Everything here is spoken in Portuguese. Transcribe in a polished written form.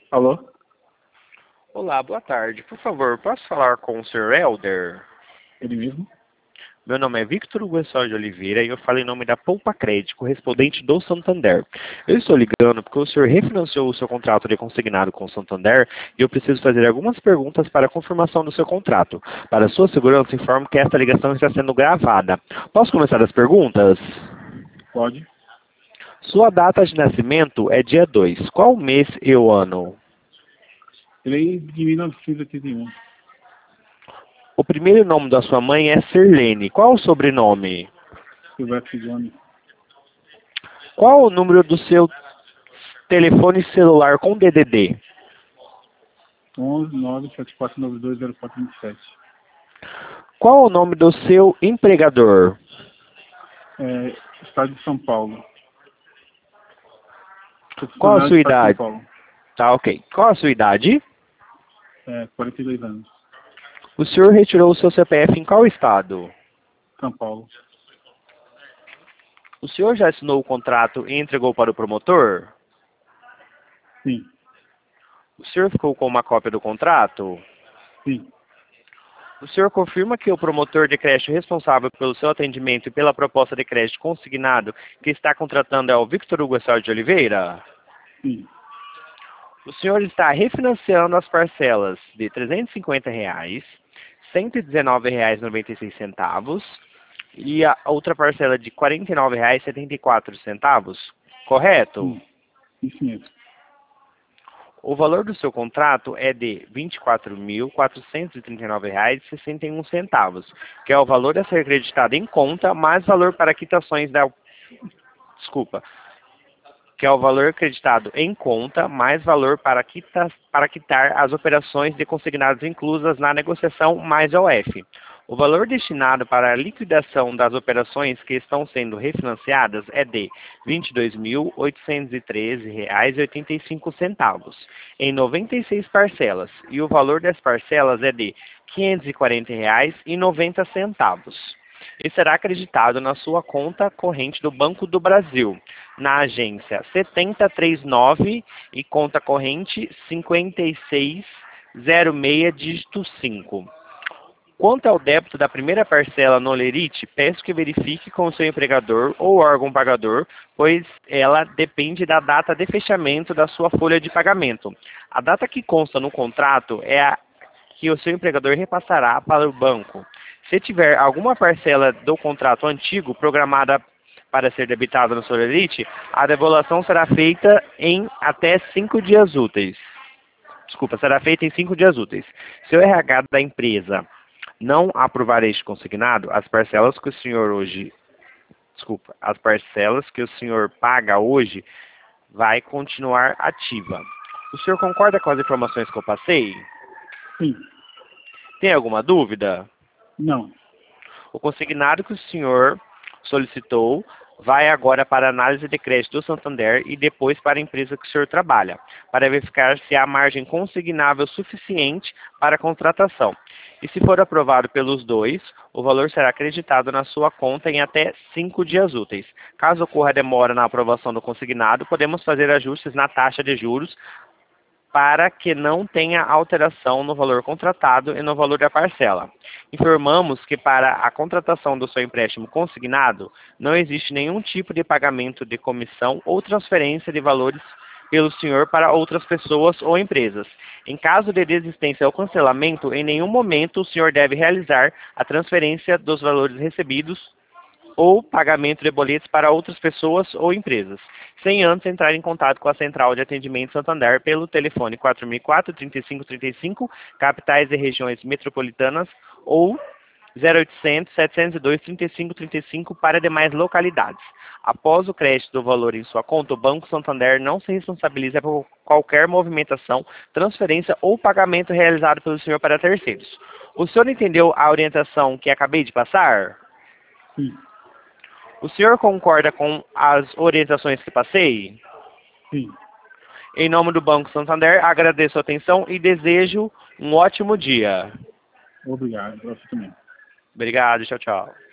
Alô? Olá, boa tarde. Por favor, posso falar com o Sr. Helder? Ele mesmo? Meu nome é Victor Hugo de Oliveira e eu falo em nome da Poupa Crédito, correspondente do Santander. Eu estou ligando porque o senhor refinanciou o seu contrato de consignado com o Santander e eu preciso fazer algumas perguntas para a confirmação do seu contrato. Para sua segurança, informo que esta ligação está sendo gravada. Posso começar as perguntas? Pode. Sua data de nascimento é dia 2. Qual mês e o ano? 3 de 1981. O primeiro nome da sua mãe é Sirlene. Qual o sobrenome? Silvestre Jones. Qual o número do seu telefone celular com DDD? 11 97492 0427. Qual o nome do seu empregador? Estado de São Paulo. Qual a Funcionário do sua Estado de São idade? Paulo. Tá, ok. Qual a sua idade? 42 anos. O senhor retirou o seu CPF em qual estado? São Paulo. O senhor já assinou o contrato e entregou para o promotor? Sim. O senhor ficou com uma cópia do contrato? Sim. O senhor confirma que o promotor de crédito responsável pelo seu atendimento e pela proposta de crédito consignado que está contratando é o Victor Hugo de Oliveira? Sim. O senhor está refinanciando as parcelas de R$ 350, R$ 119,96 e a outra parcela de R$ 49,74, correto? Sim. Isso mesmo. O valor do seu contrato é de R$ 24.439,61, que é o valor a ser acreditado em conta, mais valor para quitações da... Desculpa. Que é o valor acreditado em conta, mais valor para quitar as operações de consignados inclusas na negociação, mais OF. O valor destinado para a liquidação das operações que estão sendo refinanciadas é de R$ 22.813,85, em 96 parcelas, e o valor das parcelas é de R$ 540,90. E será acreditado na sua conta corrente do Banco do Brasil, na agência 7039 e conta corrente 5606, dígito 5. Quanto ao débito da primeira parcela no Olerite, peço que verifique com o seu empregador ou órgão pagador, pois ela depende da data de fechamento da sua folha de pagamento. A data que consta no contrato é a que o seu empregador repassará para o banco. Se tiver alguma parcela do contrato antigo programada para ser debitada no Solerite, a devolução será feita em até 5 dias úteis. Desculpa, será feita em 5 dias úteis. Se o RH da empresa não aprovar este consignado, as parcelas que o senhor paga hoje vai continuar ativa. O senhor concorda com as informações que eu passei? Sim. Tem alguma dúvida? Não. O consignado que o senhor solicitou vai agora para a análise de crédito do Santander e depois para a empresa que o senhor trabalha, para verificar se há margem consignável suficiente para a contratação. E se for aprovado pelos dois, o valor será acreditado na sua conta em até 5 dias úteis. Caso ocorra demora na aprovação do consignado, podemos fazer ajustes na taxa de juros para que não tenha alteração no valor contratado e no valor da parcela. Informamos que para a contratação do seu empréstimo consignado, não existe nenhum tipo de pagamento de comissão ou transferência de valores pelo senhor para outras pessoas ou empresas. Em caso de desistência ou cancelamento, em nenhum momento o senhor deve realizar a transferência dos valores recebidos ou pagamento de boletos para outras pessoas ou empresas, sem antes entrar em contato com a Central de Atendimento Santander pelo telefone 4004-3535, capitais e regiões metropolitanas, ou 0800 702 3535 para demais localidades. Após o crédito do valor em sua conta, o Banco Santander não se responsabiliza por qualquer movimentação, transferência ou pagamento realizado pelo senhor para terceiros. O senhor entendeu a orientação que acabei de passar? Sim. O senhor concorda com as orientações que passei? Sim. Em nome do Banco Santander, agradeço a atenção e desejo um ótimo dia. Obrigado. Você também. Obrigado, tchau, tchau.